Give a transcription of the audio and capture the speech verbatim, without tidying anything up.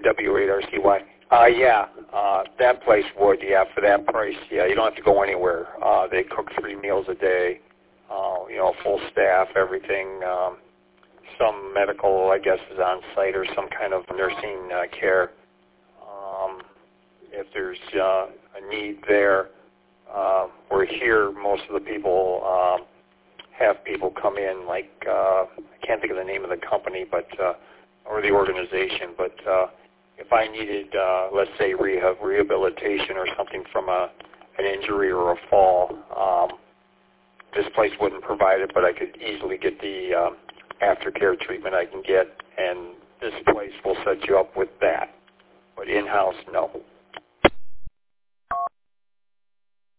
W eight R C Y. Uh, yeah, uh, that place would, yeah, for that price, yeah, you don't have to go anywhere. Uh, they cook three meals a day, uh, you know, full staff, everything. Um, some medical, I guess, is on site or some kind of nursing uh, care. Um, if there's uh, a need there, uh, we're here, most of the people um, have people come in, like, uh, I can't think of the name of the company, but uh, or the organization, but uh, if I needed, uh, let's say, rehab, rehabilitation or something from a, an injury or a fall, um, this place wouldn't provide it, but I could easily get the um, aftercare treatment I can get, and this place will set you up with that. But in-house, no.